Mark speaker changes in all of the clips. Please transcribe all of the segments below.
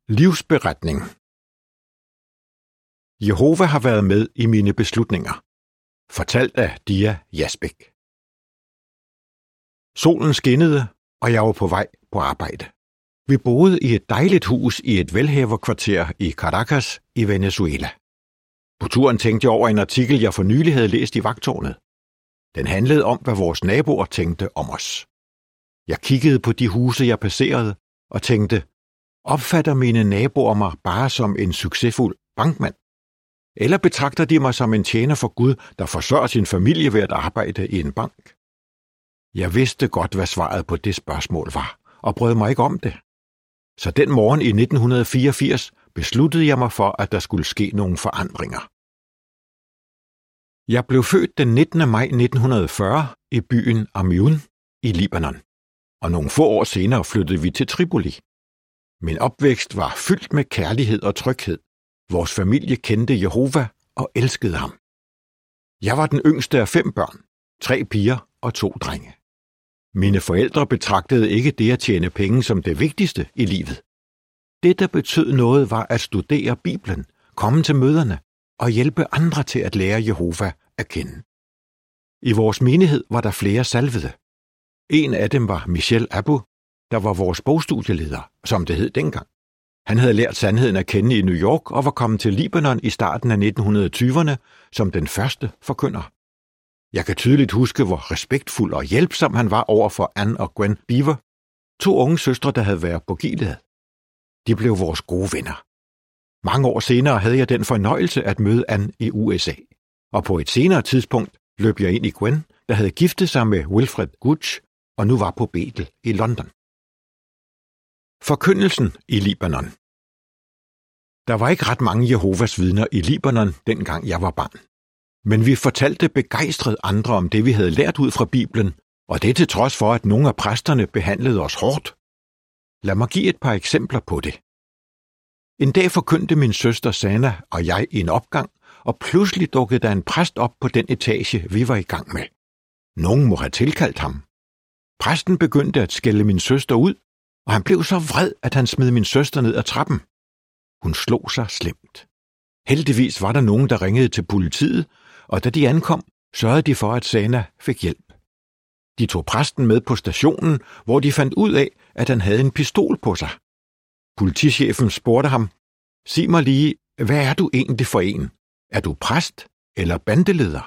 Speaker 1: Livsberetning. Jehova har været med i mine beslutninger. Fortalt af Dia Jasbæk. Solen skinnede, og jeg var på vej på arbejde. Vi boede i et dejligt hus i et velhaverkvarter i Caracas i Venezuela. På turen tænkte jeg over en artikel, jeg for nylig havde læst i vagttårnet. Den handlede om, hvad vores naboer tænkte om os. Jeg kiggede på de huse, jeg passerede, og tænkte, opfatter mine naboer mig bare som en succesfuld bankmand? Eller betragter de mig som en tjener for Gud, der forsørger sin familie ved at arbejde i en bank? Jeg vidste godt, hvad svaret på det spørgsmål var, og brød mig ikke om det. Så den morgen i 1984 besluttede jeg mig for, at der skulle ske nogle forandringer. Jeg blev født den 19. maj 1940 i byen Amiun i Libanon, og nogle få år senere flyttede vi til Tripoli. Min opvækst var fyldt med kærlighed og tryghed. Vores familie kendte Jehova og elskede ham. Jeg var den yngste af 5 børn, 3 piger og 2 drenge. Mine forældre betragtede ikke det at tjene penge som det vigtigste i livet. Det, der betød noget, var at studere Bibelen, komme til møderne og hjælpe andre til at lære Jehova at kende. I vores menighed var der flere salvede. En af dem var Michel Abu, der var vores bogstudieleder, som det hed dengang. Han havde lært sandheden at kende i New York og var kommet til Libanon i starten af 1920'erne som den første forkynder. Jeg kan tydeligt huske, hvor respektfuld og hjælpsom han var over for Anne og Gwen Beaver, 2 unge søstre, der havde været på Gilead. De blev vores gode venner. Mange år senere havde jeg den fornøjelse at møde Anne i USA, og på et senere tidspunkt løb jeg ind i Gwen, der havde giftet sig med Wilfred Gooch og nu var på Bethel i London. Forkyndelsen i Libanon. Der var ikke ret mange Jehovas vidner i Libanon, dengang jeg var barn. Men vi fortalte begejstret andre om det, vi havde lært ud fra Bibelen, og det til trods for, at nogle af præsterne behandlede os hårdt. Lad mig give et par eksempler på det. En dag forkyndte min søster Sana og jeg i en opgang, og pludselig dukkede der en præst op på den etage, vi var i gang med. Nogen må have tilkaldt ham. Præsten begyndte at skælde min søster ud, og han blev så vred, at han smed min søster ned ad trappen. Hun slog sig slemt. Heldigvis var der nogen, der ringede til politiet, og da de ankom, sørgede de for, at Sana fik hjælp. De tog præsten med på stationen, hvor de fandt ud af, at han havde en pistol på sig. Politichefen spurgte ham, sig mig lige, hvad er du egentlig for en? Er du præst eller bandeleder?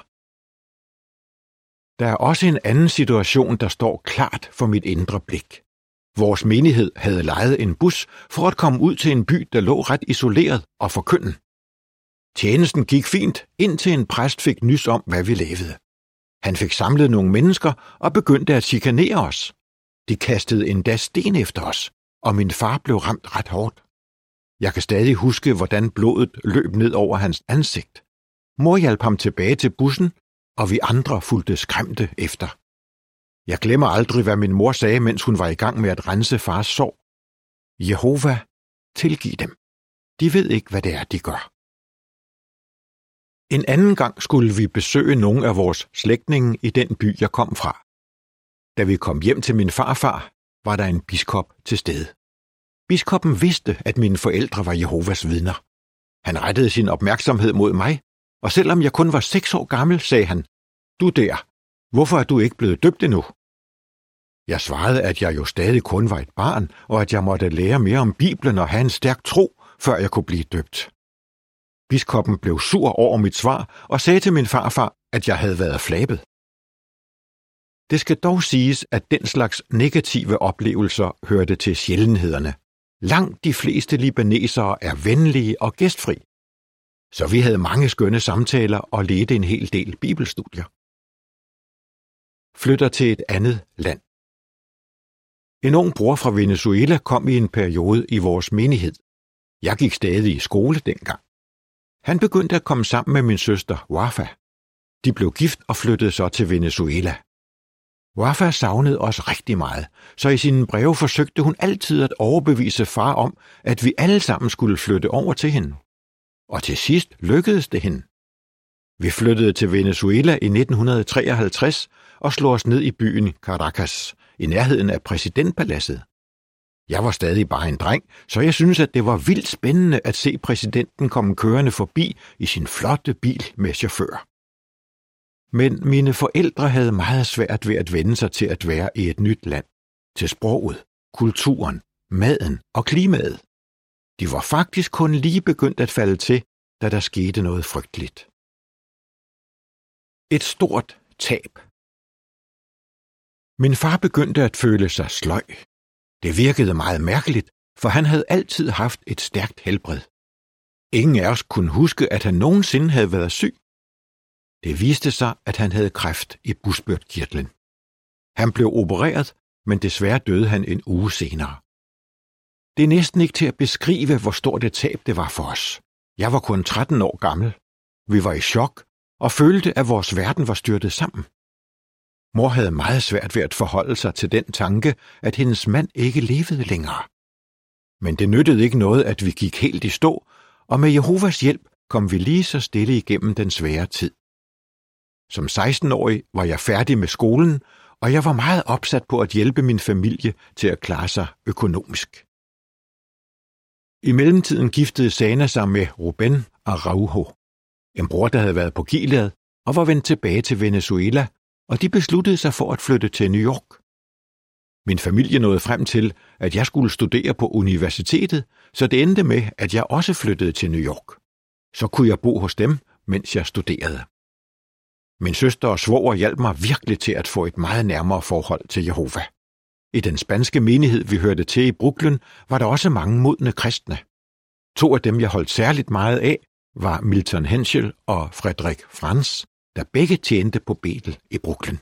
Speaker 1: Der er også en anden situation, der står klart for mit indre blik. Vores menighed havde lejet en bus for at komme ud til en by, der lå ret isoleret og forkynde. Tjenesten gik fint, indtil en præst fik nys om, hvad vi lavede. Han fik samlet nogle mennesker og begyndte at chikanere os. De kastede endda sten efter os, og min far blev ramt ret hårdt. Jeg kan stadig huske, hvordan blodet løb ned over hans ansigt. Mor hjalp ham tilbage til bussen, og vi andre fulgte skræmte efter. Jeg glemmer aldrig, hvad min mor sagde, mens hun var i gang med at rense fars sår. Jehova, tilgiv dem. De ved ikke, hvad det er, de gør. En anden gang skulle vi besøge nogle af vores slægtninge i den by, jeg kom fra. Da vi kom hjem til min farfar, var der en biskop til stede. Biskoppen vidste, at mine forældre var Jehovas vidner. Han rettede sin opmærksomhed mod mig, og selvom jeg kun var 6 år gammel, sagde han, du der, hvorfor er du ikke blevet døbt endnu? Jeg svarede, at jeg jo stadig kun var et barn, og at jeg måtte lære mere om Bibelen og have en stærk tro, før jeg kunne blive døbt. Biskoppen blev sur over mit svar og sagde til min farfar, at jeg havde været flabet. Det skal dog siges, at den slags negative oplevelser hørte til sjældenhederne. Langt de fleste libanesere er venlige og gæstfri. Så vi havde mange skønne samtaler og ledte en hel del bibelstudier. Flytter til et andet land. En ung bror fra Venezuela kom i en periode i vores menighed. Jeg gik stadig i skole dengang. Han begyndte at komme sammen med min søster Wafa. De blev gift og flyttede så til Venezuela. Wafa savnede os rigtig meget, så i sine breve forsøgte hun altid at overbevise far om, at vi alle sammen skulle flytte over til hende. Og til sidst lykkedes det hende. Vi flyttede til Venezuela i 1953 og slog os ned i byen Caracas, i nærheden af præsidentpaladset. Jeg var stadig bare en dreng, så jeg synes, at det var vildt spændende at se præsidenten komme kørende forbi i sin flotte bil med chauffør. Men mine forældre havde meget svært ved at vende sig til at være i et nyt land, til sproget, kulturen, maden og klimaet. De var faktisk kun lige begyndt at falde til, da der skete noget frygteligt. Et stort tab. Min far begyndte at føle sig sløj. Det virkede meget mærkeligt, for han havde altid haft et stærkt helbred. Ingen af os kunne huske, at han nogensinde havde været syg. Det viste sig, at han havde kræft i bugspytkirtlen. Han blev opereret, men desværre døde han en uge senere. Det er næsten ikke til at beskrive, hvor stort et tab det var for os. Jeg var kun 13 år gammel. Vi var i chok og følte, at vores verden var styrtet sammen. Mor havde meget svært ved at forholde sig til den tanke, at hendes mand ikke levede længere. Men det nyttede ikke noget, at vi gik helt i stå, og med Jehovas hjælp kom vi lige så stille igennem den svære tid. Som 16-årig var jeg færdig med skolen, og jeg var meget opsat på at hjælpe min familie til at klare sig økonomisk. I mellemtiden giftede Sana sig med Ruben Araujo, en bror, der havde været på Gilead og var vendt tilbage til Venezuela, og de besluttede sig for at flytte til New York. Min familie nåede frem til, at jeg skulle studere på universitetet, så det endte med, at jeg også flyttede til New York. Så kunne jeg bo hos dem, mens jeg studerede. Min søster og svoger hjalp mig virkelig til at få et meget nærmere forhold til Jehova. I den spanske menighed, vi hørte til i Brooklyn, var der også mange modne kristne. 2 af dem, jeg holdt særligt meget af, var Milton Henschel og Frederik Franz, der begge tjente på Bethel i Brooklyn.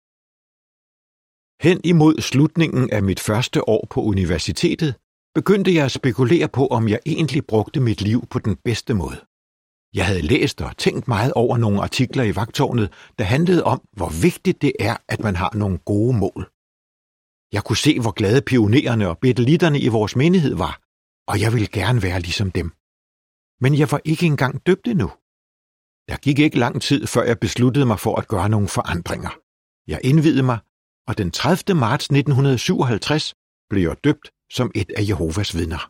Speaker 1: Hen imod slutningen af mit første år på universitetet, begyndte jeg at spekulere på, om jeg egentlig brugte mit liv på den bedste måde. Jeg havde læst og tænkt meget over nogle artikler i Vagttårnet, der handlede om, hvor vigtigt det er, at man har nogle gode mål. Jeg kunne se, hvor glade pionererne og betelitterne i vores menighed var, og jeg ville gerne være ligesom dem. Men jeg var ikke engang døbt endnu. Der gik ikke lang tid, før jeg besluttede mig for at gøre nogle forandringer. Jeg indviede mig, og den 30. marts 1957 blev jeg døbt som et af Jehovas vidner.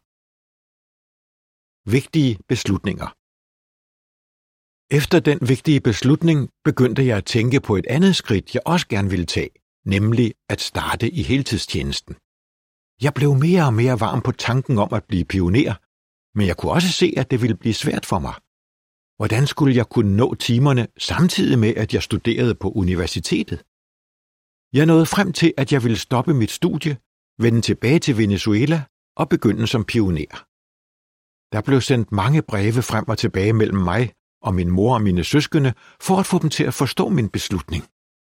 Speaker 1: Vigtige beslutninger. Efter den vigtige beslutning begyndte jeg at tænke på et andet skridt, jeg også gerne ville tage, nemlig at starte i heltidstjenesten. Jeg blev mere og mere varm på tanken om at blive pioner, men jeg kunne også se, at det ville blive svært for mig. Hvordan skulle jeg kunne nå timerne samtidig med, at jeg studerede på universitetet? Jeg nåede frem til, at jeg ville stoppe mit studie, vende tilbage til Venezuela og begynde som pioner. Der blev sendt mange breve frem og tilbage mellem mig og min mor og mine søskende for at få dem til at forstå min beslutning.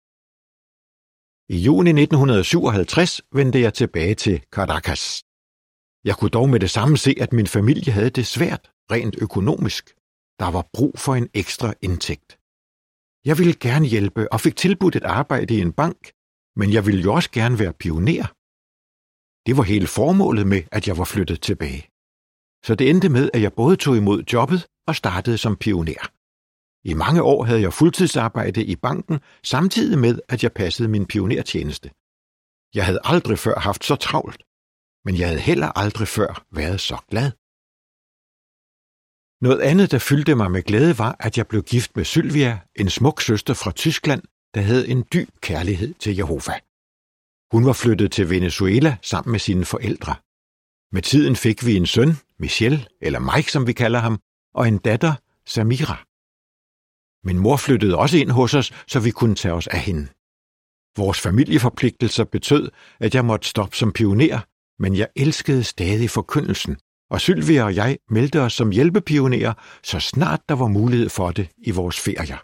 Speaker 1: I juni 1957 vendte jeg tilbage til Caracas. Jeg kunne dog med det samme se, at min familie havde det svært, rent økonomisk. Der var brug for en ekstra indtægt. Jeg ville gerne hjælpe og fik tilbudt et arbejde i en bank, men jeg ville jo også gerne være pioner. Det var hele formålet med, at jeg var flyttet tilbage. Så det endte med, at jeg både tog imod jobbet og startede som pioner. I mange år havde jeg fuldtidsarbejde i banken, samtidig med, at jeg passede min pionertjeneste. Jeg havde aldrig før haft så travlt, men jeg havde heller aldrig før været så glad. Noget andet, der fyldte mig med glæde, var, at jeg blev gift med Sylvia, en smuk søster fra Tyskland, der havde en dyb kærlighed til Jehova. Hun var flyttet til Venezuela sammen med sine forældre. Med tiden fik vi en søn, Michel, eller Mike, som vi kalder ham, og en datter, Samira. Min mor flyttede også ind hos os, så vi kunne tage os af hende. Vores familieforpligtelser betød, at jeg måtte stoppe som pioner, men jeg elskede stadig forkyndelsen, og Sylvia og jeg meldte os som hjælpepionerer, så snart der var mulighed for det i vores ferier.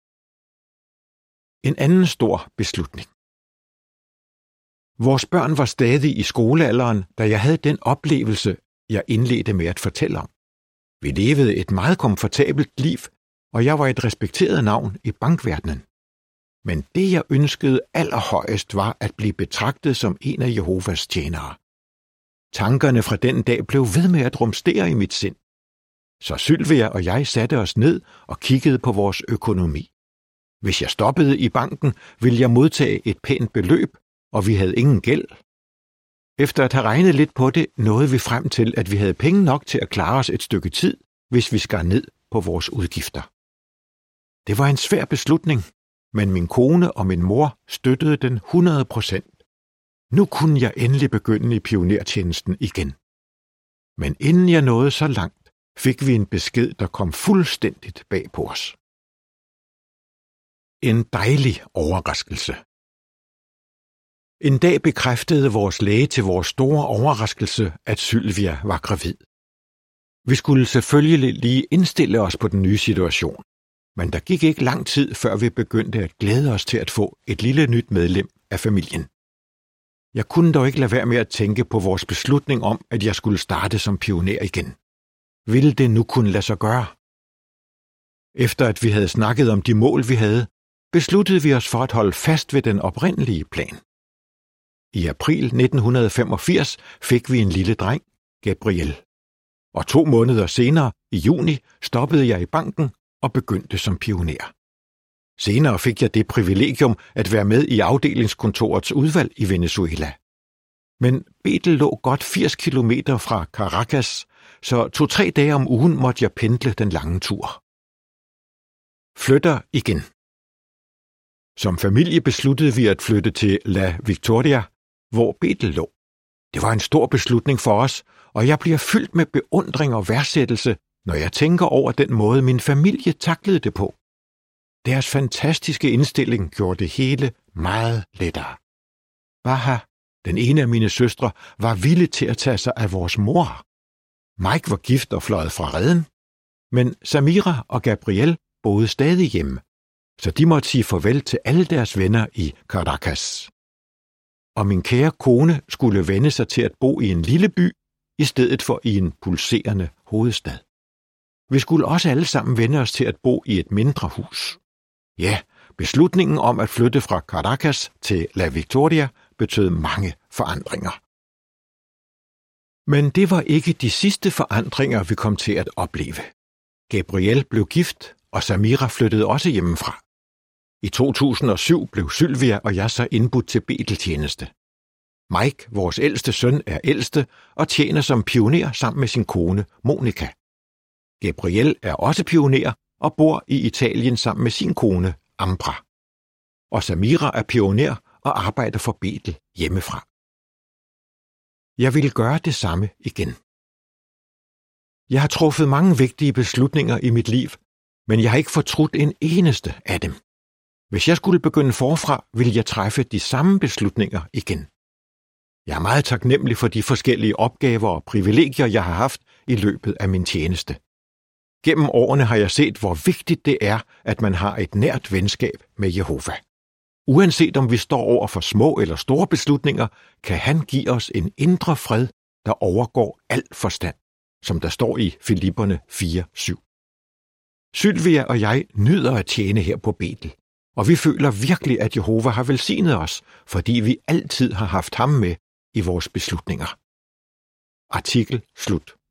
Speaker 1: En anden stor beslutning. Vores børn var stadig i skolealderen, da jeg havde den oplevelse, jeg indledte med at fortælle om. Vi levede et meget komfortabelt liv, og jeg var et respekteret navn i bankverdenen. Men det, jeg ønskede allerhøjest, var at blive betragtet som en af Jehovas tjenere. Tankerne fra den dag blev ved med at rumstere i mit sind. Så Sylvia og jeg satte os ned og kiggede på vores økonomi. Hvis jeg stoppede i banken, ville jeg modtage et pænt beløb, og vi havde ingen gæld. Efter at have regnet lidt på det, nåede vi frem til, at vi havde penge nok til at klare os et stykke tid, hvis vi skar ned på vores udgifter. Det var en svær beslutning, men min kone og min mor støttede den 100%. Nu kunne jeg endelig begynde i pionertjenesten igen. Men inden jeg nåede så langt, fik vi en besked, der kom fuldstændigt bag på os. En dejlig overraskelse. En dag bekræftede vores læge til vores store overraskelse, at Sylvia var gravid. Vi skulle selvfølgelig lige indstille os på den nye situation, men der gik ikke lang tid, før vi begyndte at glæde os til at få et lille nyt medlem af familien. Jeg kunne dog ikke lade være med at tænke på vores beslutning om, at jeg skulle starte som pioner igen. Ville det nu kunne lade sig gøre? Efter at vi havde snakket om de mål, vi havde, besluttede vi os for at holde fast ved den oprindelige plan. I april 1985 fik vi en lille dreng, Gabriel. Og 2 måneder senere, i juni, stoppede jeg i banken og begyndte som pioner. Senere fik jeg det privilegium at være med i afdelingskontorets udvalg i Venezuela. Men Bethel lå godt 80 kilometer fra Caracas, så 2-3 dage om ugen måtte jeg pendle den lange tur. Flytter igen. Som familie besluttede vi at flytte til La Victoria, hvor Bethel lå. Det var en stor beslutning for os, og jeg bliver fyldt med beundring og værdsættelse, når jeg tænker over den måde, min familie taklede det på. Deres fantastiske indstilling gjorde det hele meget lettere. Baha, den ene af mine søstre, var villig til at tage sig af vores mor. Mike var gift og fløjet fra Reden, men Samira og Gabriel boede stadig hjemme, så de måtte sige farvel til alle deres venner i Caracas. Og min kære kone skulle vende sig til at bo i en lille by, i stedet for i en pulserende hovedstad. Vi skulle også alle sammen vende os til at bo i et mindre hus. Ja, beslutningen om at flytte fra Caracas til La Victoria betød mange forandringer. Men det var ikke de sidste forandringer, vi kom til at opleve. Gabriel blev gift, og Samira flyttede også hjemmefra. I 2007 blev Sylvia og jeg så indbudt til Bethel-tjeneste. Mike, vores ældste søn, er ældste og tjener som pioner sammen med sin kone, Monica. Gabriel er også pioner og bor i Italien sammen med sin kone, Ambra. Og Samira er pioner og arbejder for Bethel hjemmefra. Jeg vil gøre det samme igen. Jeg har truffet mange vigtige beslutninger i mit liv, men jeg har ikke fortrudt en eneste af dem. Hvis jeg skulle begynde forfra, ville jeg træffe de samme beslutninger igen. Jeg er meget taknemmelig for de forskellige opgaver og privilegier, jeg har haft i løbet af min tjeneste. Gennem årene har jeg set, hvor vigtigt det er, at man har et nært venskab med Jehova. Uanset om vi står over for små eller store beslutninger, kan han give os en indre fred, der overgår al forstand, som der står i Filipperne 4:7. Sylvia og jeg nyder at tjene her på Bethel, og vi føler virkelig, at Jehova har velsignet os, fordi vi altid har haft ham med i vores beslutninger. Artikel slut.